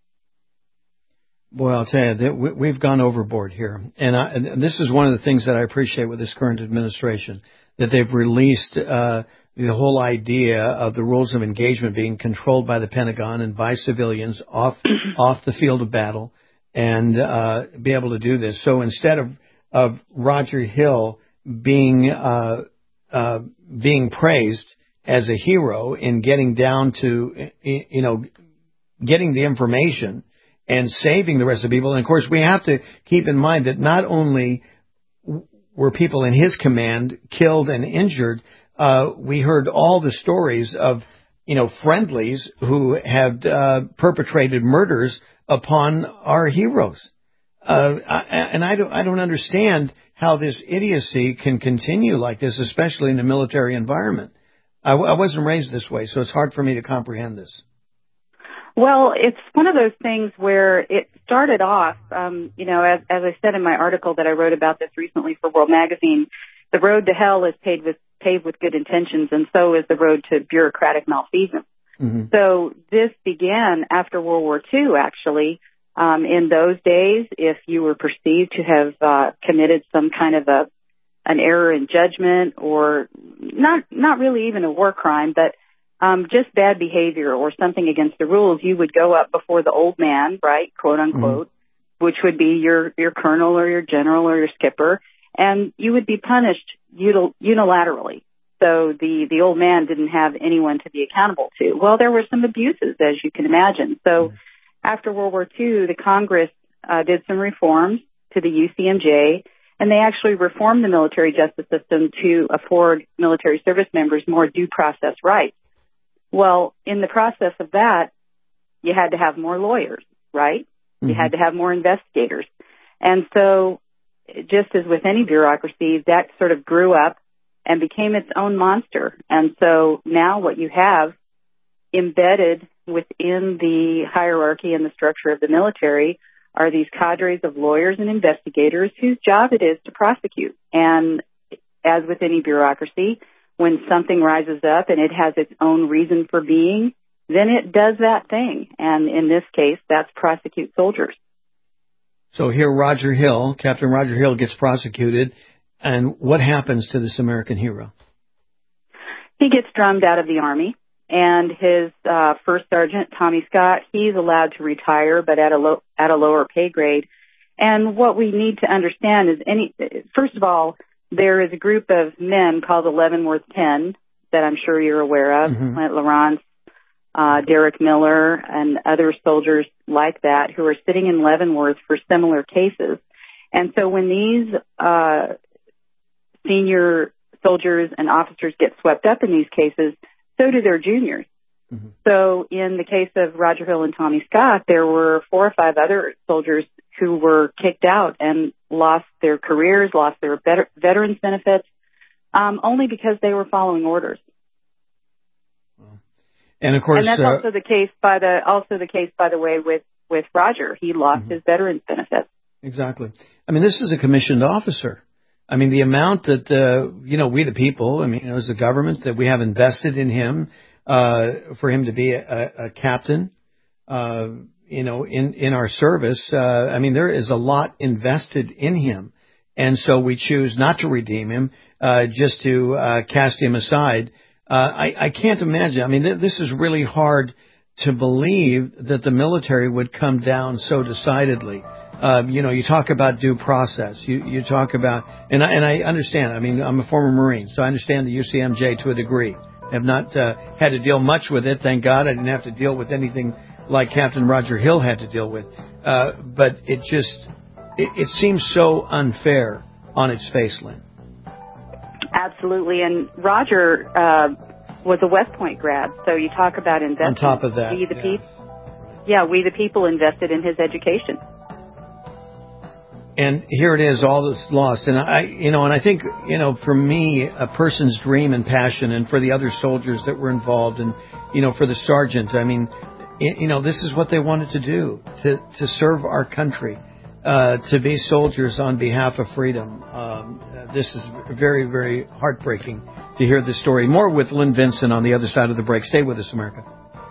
Boy, I'll tell you, we've gone overboard here. And this is one of the things that I appreciate with this current administration, that they've released the whole idea of the rules of engagement being controlled by the Pentagon and by civilians off the field of battle, and be able to do this. So instead of Roger Hill being praised as a hero in getting down to, getting the information and saving the rest of the people. And of course, we have to keep in mind that not only were people in his command killed and injured, we heard all the stories of, friendlies who had perpetrated murders upon our heroes. And I don't understand how this idiocy can continue like this, especially in a military environment. I wasn't raised this way, so it's hard for me to comprehend this. Well, it's one of those things where it started off, as I said in my article that I wrote about this recently for World Magazine, the road to hell is paved with good intentions, and so is the road to bureaucratic malfeasance. So this began after World War II, actually. In those days, if you were perceived to have committed some kind of an error in judgment, or not really even a war crime, but just bad behavior or something against the rules, you would go up before the old man, right, quote unquote, which would be your colonel or your general or your skipper, and you would be punished unilaterally. So the old man didn't have anyone to be accountable to. Well, there were some abuses, as you can imagine. So after World War II, the Congress did some reforms to the UCMJ, and they actually reformed the military justice system to afford military service members more due process rights. Well, in the process of that, you had to have more lawyers, right? You had to have more investigators. And so, just as with any bureaucracy, that sort of grew up and became its own monster. And so now what you have embedded within the hierarchy and the structure of the military are these cadres of lawyers and investigators whose job it is to prosecute. And as with any bureaucracy, when something rises up and it has its own reason for being, then it does that thing. And in this case, that's prosecute soldiers. So here Roger Hill, Captain Roger Hill, gets prosecuted. And what happens to this American hero? He gets drummed out of the Army. And his first sergeant, Tommy Scott, he's allowed to retire, but at a lower pay grade. And what we need to understand is first of all, there is a group of men called the Leavenworth 10 that I'm sure you're aware of, Clint Lawrence, Derek Miller, and other soldiers like that who are sitting in Leavenworth for similar cases. And so when these senior soldiers and officers get swept up in these cases, so do their juniors. So in the case of Roger Hill and Tommy Scott, there were 4 or 5 other soldiers who were kicked out and lost their careers, lost their veterans benefits, only because they were following orders. And of course, and that's also the case by the way with Roger. He lost his veterans benefits. Exactly. I mean, this is a commissioned officer. I mean, the amount that we the people, I mean, as the government, that we have invested in him for him to be a captain, in our service. I mean, there is a lot invested in him, and so we choose not to redeem him, just to cast him aside. I can't imagine. I mean, this is really hard to believe that the military would come down so decidedly. You talk about due process. You talk about, and I understand. I mean, I'm a former Marine, so I understand the UCMJ to a degree. I have not had to deal much with it. Thank God I didn't have to deal with anything like Captain Roger Hill had to deal with. But it seems so unfair on its face, Lynn. Absolutely. And Roger was a West Point grad, so you talk about investment. On top of that, we the people invested in his education. And here it is, all that's lost. And I think, for me, a person's dream and passion, and for the other soldiers that were involved, and, for the sergeant, I mean, this is what they wanted to do, to serve our country, to be soldiers on behalf of freedom. This is very, very heartbreaking to hear this story. More with Lynn Vincent on the other side of the break. Stay with us, America.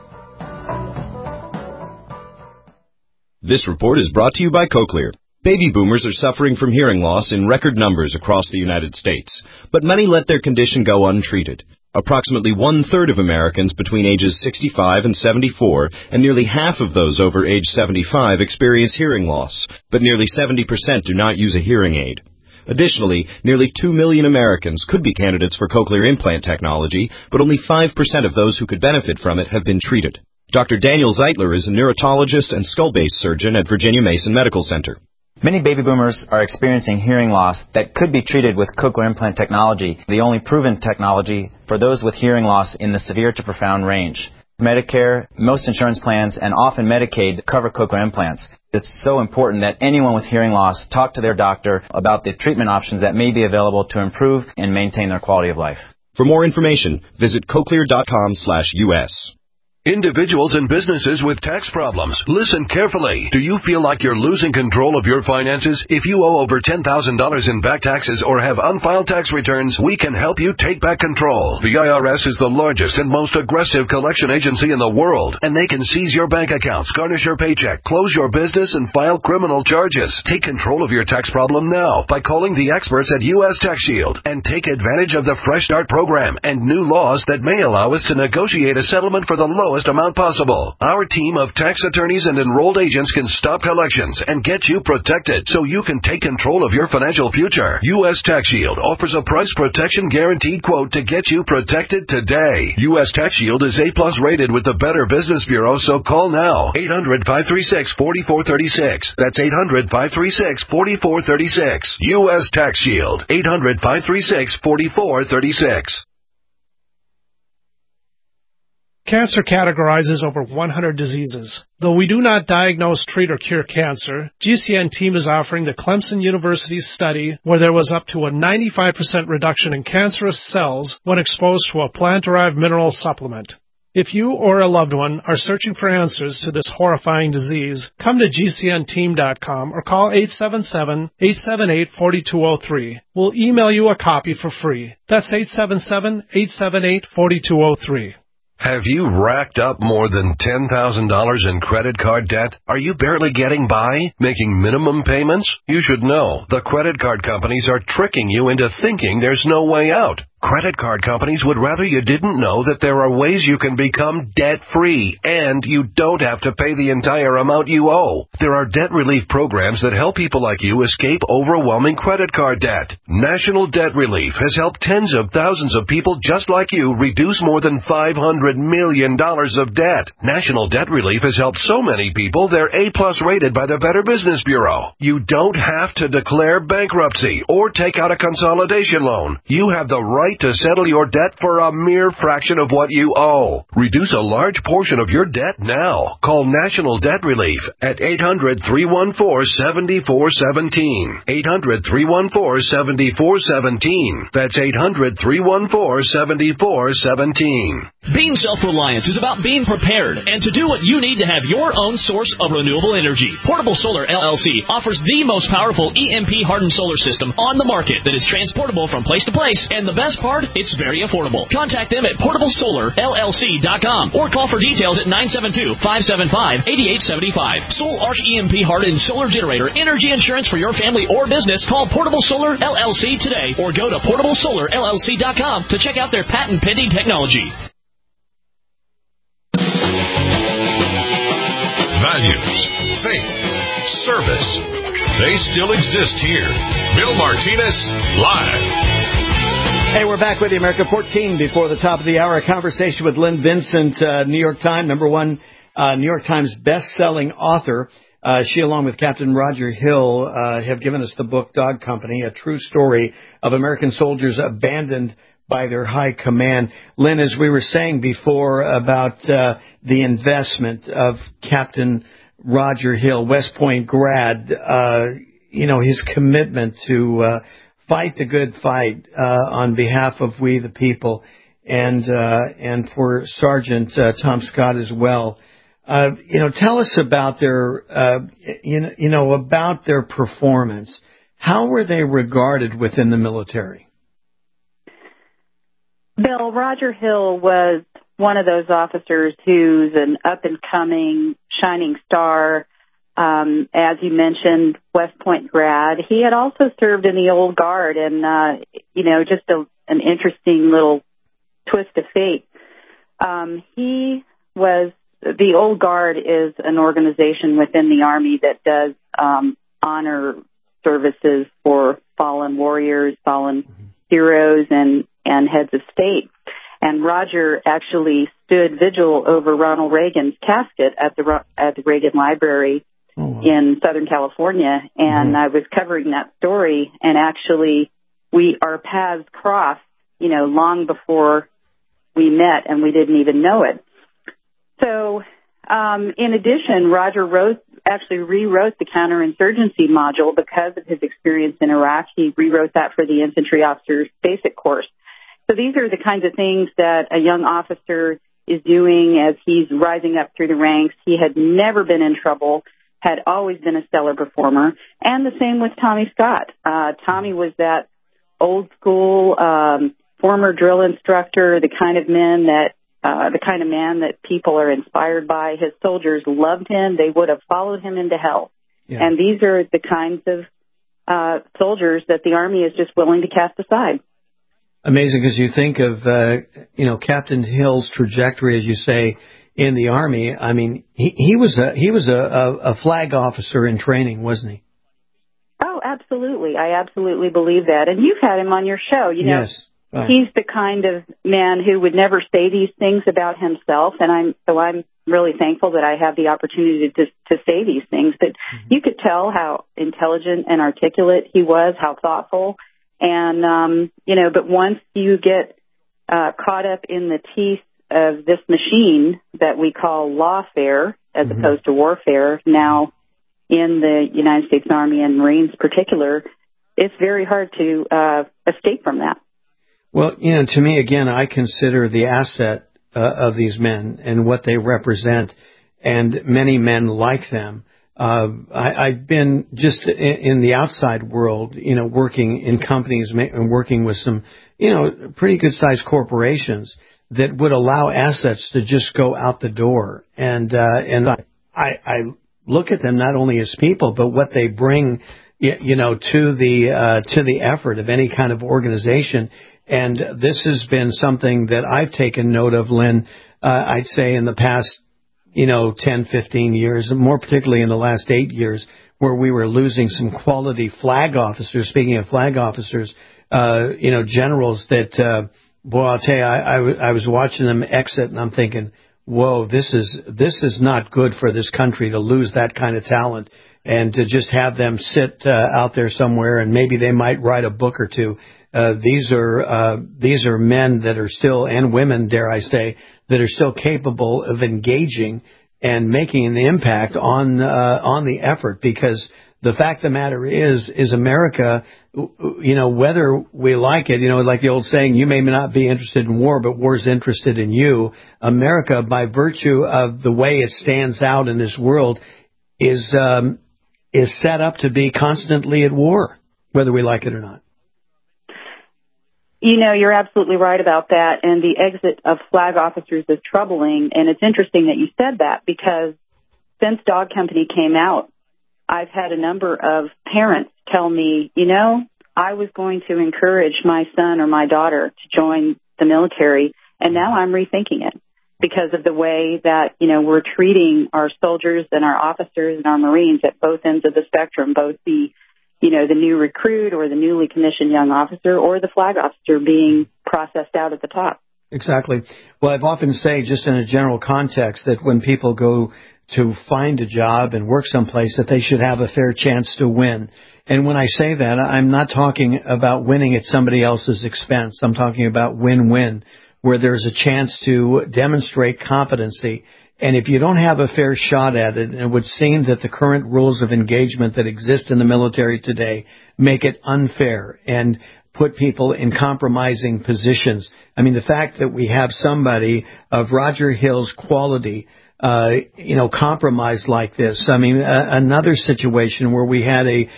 This report is brought to you by Cochlear. Baby boomers are suffering from hearing loss in record numbers across the United States, but many let their condition go untreated. Approximately 1/3 of Americans between ages 65 and 74, and nearly half of those over age 75 experience hearing loss, but nearly 70% do not use a hearing aid. Additionally, nearly 2 million Americans could be candidates for cochlear implant technology, but only 5% of those who could benefit from it have been treated. Dr. Daniel Zeitler is a neurologist and skull-base surgeon at Virginia Mason Medical Center. Many baby boomers are experiencing hearing loss that could be treated with cochlear implant technology, the only proven technology for those with hearing loss in the severe to profound range. Medicare, most insurance plans, and often Medicaid cover cochlear implants. It's so important that anyone with hearing loss talk to their doctor about the treatment options that may be available to improve and maintain their quality of life. For more information, visit cochlear.com/US. Individuals and businesses with tax problems, listen carefully. Do you feel like you're losing control of your finances? If you owe over $10,000 in back taxes or have unfiled tax returns, we can help you take back control. The IRS is the largest and most aggressive collection agency in the world, and they can seize your bank accounts, garnish your paycheck, close your business, and file criminal charges. Take control of your tax problem now by calling the experts at U.S. Tax Shield and take advantage of the Fresh Start program and new laws that may allow us to negotiate a settlement for the lowest amount possible. Our team of tax attorneys and enrolled agents can stop collections and get you protected so you can take control of your financial future. U.S. Tax Shield offers a price protection guaranteed quote to get you protected today. U.S. Tax Shield is A+ rated with the Better Business Bureau, so call now. 800-536-4436. That's 800-536-4436. U.S. Tax Shield. 800-536-4436. Cancer categorizes over 100 diseases. Though we do not diagnose, treat, or cure cancer, GCN team is offering the Clemson University study where there was up to a 95% reduction in cancerous cells when exposed to a plant-derived mineral supplement. If you or a loved one are searching for answers to this horrifying disease, come to GCNteam.com or call 877-878-4203. We'll email you a copy for free. That's 877-878-4203. Have you racked up more than $10,000 in credit card debt? Are you barely getting by, making minimum payments? You should know the credit card companies are tricking you into thinking there's no way out. Credit card companies would rather you didn't know that there are ways you can become debt-free, and you don't have to pay the entire amount you owe. There are debt relief programs that help people like you escape overwhelming credit card debt. National Debt Relief has helped tens of thousands of people just like you reduce more than $500 million of debt. National Debt Relief has helped so many people they're A-plus rated by the Better Business Bureau. You don't have to declare bankruptcy or take out a consolidation loan. You have the right to settle your debt for a mere fraction of what you owe. Reduce a large portion of your debt now. Call National Debt Relief at 800-314-7417. 800-314-7417. That's 800-314-7417. Being self-reliant is about being prepared and to do what you need to have your own source of renewable energy. Portable Solar LLC offers the most powerful EMP-hardened solar system on the market that is transportable from place to place, and the best part, it's very affordable. Contact them at portablesolarllc.com or call for details at 972-575-8875. Soul Arc EMP-hardened solar generator energy insurance for your family or business. Call Portable Solar LLC today or go to portablesolarllc.com to check out their patent-pending technology. Values, faith, service. They still exist here. Bill Martinez, live. Hey, we're back with you, America. 14 before the top of the hour. A conversation with Lynn Vincent, New York Times, #1 New York Times best-selling author. She, along with Captain Roger Hill, have given us the book Dog Company, a true story of American soldiers abandoned by their high command. Lynn, as we were saying before about the investment of Captain Roger Hill, West Point grad, his commitment to fight the good fight on behalf of we the people, and for Sergeant Tom Scott as well. Tell us about their about their performance. How were they regarded within the military? Bill, Roger Hill was one of those officers who's an up-and-coming shining star. As you mentioned, West Point grad. He had also served in the Old Guard, and, just an interesting little twist of fate. The Old Guard is an organization within the Army that does honor services for fallen warriors, fallen heroes, and heads of state. And Roger actually stood vigil over Ronald Reagan's casket at the Reagan Library in Southern California. And I was covering that story, and actually our paths crossed, long before we met, and we didn't even know it. So, in addition, Roger rewrote the counterinsurgency module because of his experience in Iraq. He rewrote that for the infantry officers' basic course. So these are the kinds of things that a young officer is doing as he's rising up through the ranks. He had never been in trouble, had always been a stellar performer, and the same with Tommy Scott. Tommy was that old school, former drill instructor, the kind of man that people are inspired by. His soldiers loved him. They would have followed him into hell. Yeah. And these are the kinds of soldiers that the Army is just willing to cast aside. Amazing, because you think of, Captain Hill's trajectory, as you say, in the Army. I mean, he was a flag officer in training, wasn't he? Oh, absolutely. I absolutely believe that. And you've had him on your show. Yes. Right. He's the kind of man who would never say these things about himself, and I'm really thankful that I have the opportunity to say these things. But you could tell how intelligent and articulate he was, how thoughtful. And, but once you get caught up in the teeth of this machine that we call lawfare, as opposed to warfare, now in the United States Army and Marines in particular, it's very hard to escape from that. Well, to me, again, I consider the asset of these men and what they represent, and many men like them. I've been just in the outside world, working in companies and working with some, pretty good sized corporations that would allow assets to just go out the door. And I look at them not only as people, but what they bring, to the effort of any kind of organization. And this has been something that I've taken note of, Lynn, I'd say in the past 10, 15 years, and more particularly in the last 8 years, where we were losing some quality flag officers. Speaking of flag officers, generals that, boy, I'll tell you, I was watching them exit, and I'm thinking, whoa, this is not good for this country to lose that kind of talent, and to just have them sit out there somewhere, and maybe they might write a book or two. These are men that are still, and women, dare I say, that are still capable of engaging and making an impact on the effort. Because the fact of the matter is America, whether we like it, like the old saying, you may not be interested in war, but war's interested in you. America, by virtue of the way it stands out in this world, is set up to be constantly at war, whether we like it or not. You're absolutely right about that, and the exit of flag officers is troubling, and it's interesting that you said that, because since Dog Company came out, I've had a number of parents tell me, I was going to encourage my son or my daughter to join the military, and now I'm rethinking it because of the way that, we're treating our soldiers and our officers and our Marines at both ends of the spectrum, both the new recruit or the newly commissioned young officer or the flag officer being processed out at the top. Exactly. Well, I've often say, just in a general context, that when people go to find a job and work someplace, that they should have a fair chance to win. And when I say that, I'm not talking about winning at somebody else's expense. I'm talking about win-win, where there's a chance to demonstrate competency. And if you don't have a fair shot at it, it would seem that the current rules of engagement that exist in the military today make it unfair and put people in compromising positions. I mean, the fact that we have somebody of Roger Hill's quality, compromised like this. I mean, another situation where we had a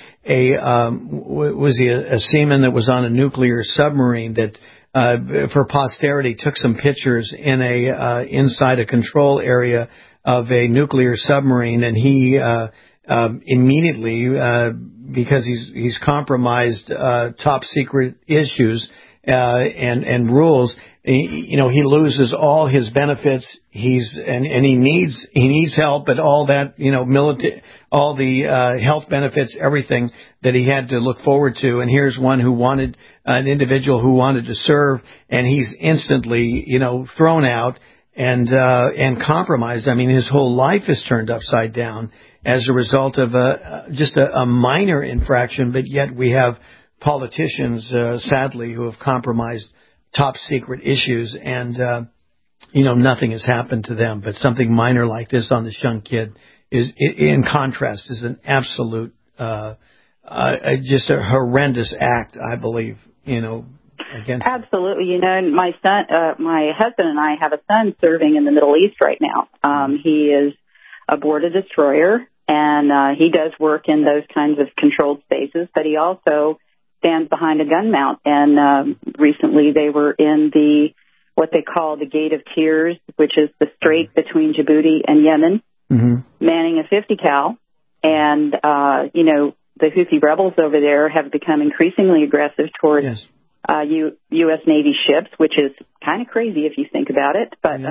seaman that was on a nuclear submarine that, for posterity, took some pictures in inside a control area of a nuclear submarine, and he immediately, because he's compromised top secret issues and rules, he loses all his benefits. He needs help, but all that, all the health benefits, everything that he had to look forward to. And here's an individual who wanted to serve, and he's instantly, thrown out and compromised. I mean, his whole life is turned upside down as a result of just a minor infraction, but yet we have politicians, sadly, who have compromised top secret issues, and nothing has happened to them. But something minor like this on the Shunk Kid is, in contrast, is an absolute, just a horrendous act, I believe. Against. Absolutely. And my husband and I have a son serving in the Middle East right now. He is aboard a destroyer, and he does work in those kinds of controlled spaces, but he also stands behind a gun mount. And recently they were in what they call the Gate of Tears, which is the strait between Djibouti and Yemen, manning a 50 cal. And, the Houthi rebels over there have become increasingly aggressive towards U.S. Navy ships, which is kind of crazy if you think about it. But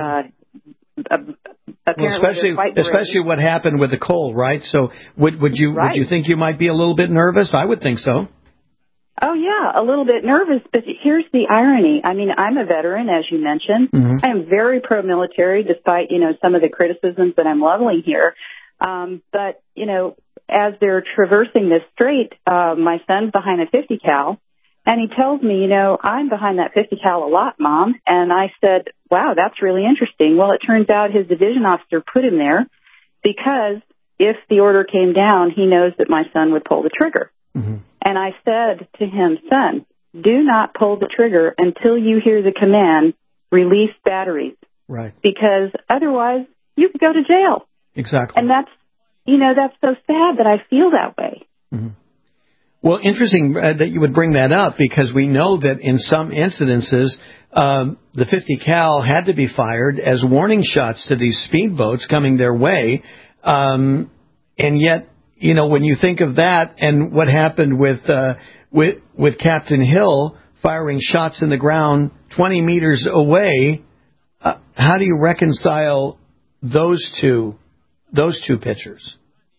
especially what happened with the coal, right? So would you think you might be a little bit nervous? I would think so. Oh, yeah, a little bit nervous. But here's the irony. I mean, I'm a veteran, as you mentioned. I am very pro-military, despite, some of the criticisms that I'm leveling here. But, as they're traversing this strait, my son's behind a 50 cal, and he tells me, I'm behind that 50 cal a lot, Mom. And I said, wow, that's really interesting. Well, it turns out his division officer put him there because if the order came down, he knows that my son would pull the trigger. And I said to him, son, do not pull the trigger until you hear the command, release batteries. Right. Because otherwise you could go to jail. Exactly. And that's so sad that I feel that way. Mm-hmm. Well, interesting that you would bring that up, because we know that in some incidences, the 50 cal had to be fired as warning shots to these speedboats coming their way. And yet, when you think of that and what happened with Captain Hill firing shots in the ground 20 meters away, how do you reconcile those two pictures?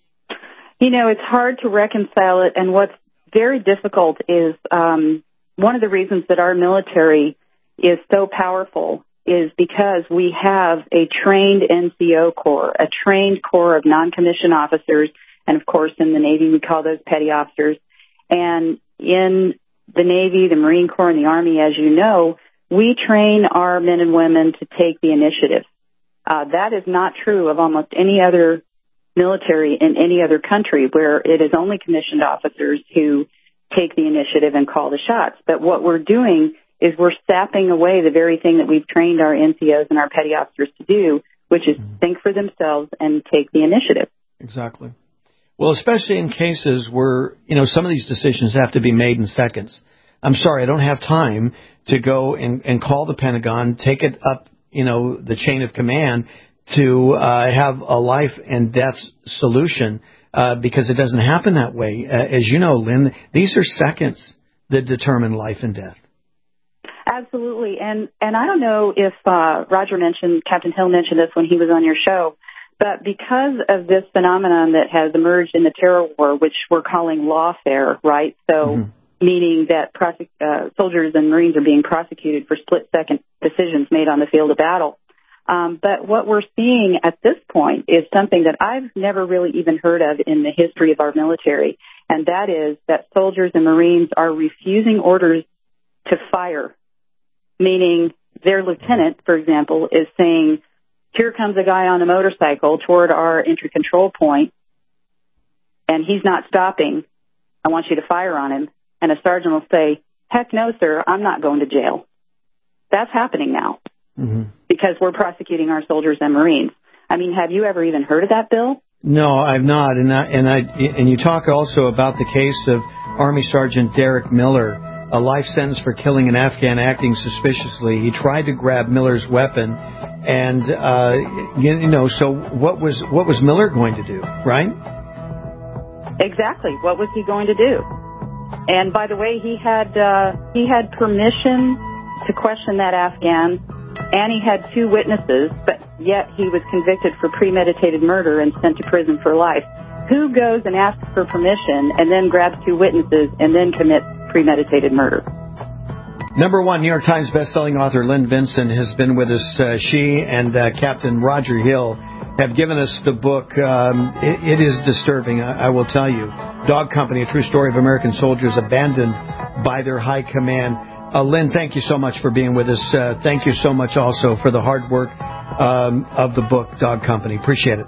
It's hard to reconcile it, and what's very difficult is one of the reasons that our military is so powerful is because we have a trained NCO corps, a trained corps of non-commissioned officers, and of course in the Navy we call those petty officers. And in the Navy, the Marine Corps, and the Army, as you know, we train our men and women to take the initiative. That is not true of almost any other military in any other country, where it is only commissioned officers who take the initiative and call the shots. But what we're doing is we're sapping away the very thing that we've trained our NCOs and our petty officers to do, which is think for themselves and take the initiative. Exactly. Well, especially in cases where, some of these decisions have to be made in seconds. I'm sorry, I don't have time to go and call the Pentagon, take it up, the chain of command to have a life and death solution, because it doesn't happen that way. As you know, Lynn, these are seconds that determine life and death. Absolutely. And I don't know if Captain Hill mentioned this when he was on your show, but because of this phenomenon that has emerged in the terror war, which we're calling lawfare, right? So meaning that soldiers and Marines are being prosecuted for split-second decisions made on the field of battle. But what we're seeing at this point is something that I've never really even heard of in the history of our military, and that is that soldiers and Marines are refusing orders to fire, meaning their lieutenant, for example, is saying, here comes a guy on a motorcycle toward our entry control point, and he's not stopping. I want you to fire on him. And a sergeant will say, heck no, sir, I'm not going to jail. That's happening now. Because we're prosecuting our soldiers and Marines. I mean, have you ever even heard of that, Bill? No, I've not. And you talk also about the case of Army Sergeant Derek Miller, a life sentence for killing an Afghan acting suspiciously. He tried to grab Miller's weapon, and so what was Miller going to do, right? Exactly. What was he going to do? And by the way, he had permission to question that Afghan. And he had 2 witnesses, but yet he was convicted for premeditated murder and sent to prison for life. Who goes and asks for permission and then grabs 2 witnesses and then commits premeditated murder? Number 1 New York Times bestselling author Lynn Vinson has been with us. She and Captain Roger Hill have given us the book. It is disturbing, I will tell you. Dog Company, a true story of American soldiers abandoned by their high command. Lynn, thank you so much for being with us. Thank you so much also for the hard work of the book, Dog Company. Appreciate it.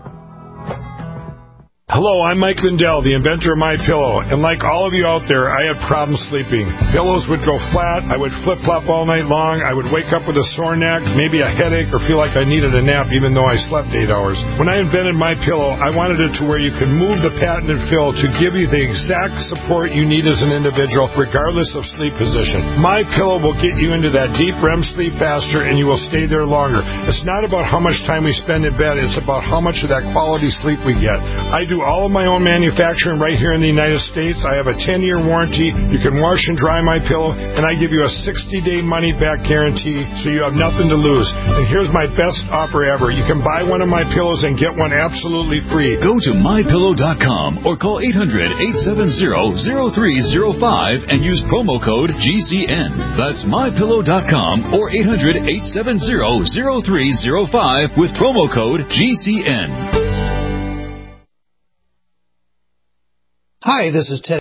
Hello, I'm Mike Lindell, the inventor of MyPillow, and like all of you out there, I had problems sleeping. Pillows would go flat, I would flip-flop all night long, I would wake up with a sore neck, maybe a headache, or feel like I needed a nap even though I slept 8 hours. When I invented MyPillow, I wanted it to where you could move the patented fill to give you the exact support you need as an individual, regardless of sleep position. MyPillow will get you into that deep REM sleep faster, and you will stay there longer. It's not about how much time we spend in bed, it's about how much of that quality sleep we get. I do all of my own manufacturing right here in the United States. I have a 10-year warranty. You can wash and dry my pillow, and I give you a 60-day money-back guarantee, so you have nothing to lose. And here's my best offer ever. You can buy one of my pillows and get one absolutely free. Go to MyPillow.com or call 800-870-0305 and use promo code GCN. That's MyPillow.com or 800-870-0305 with promo code GCN. Hi, this is Ted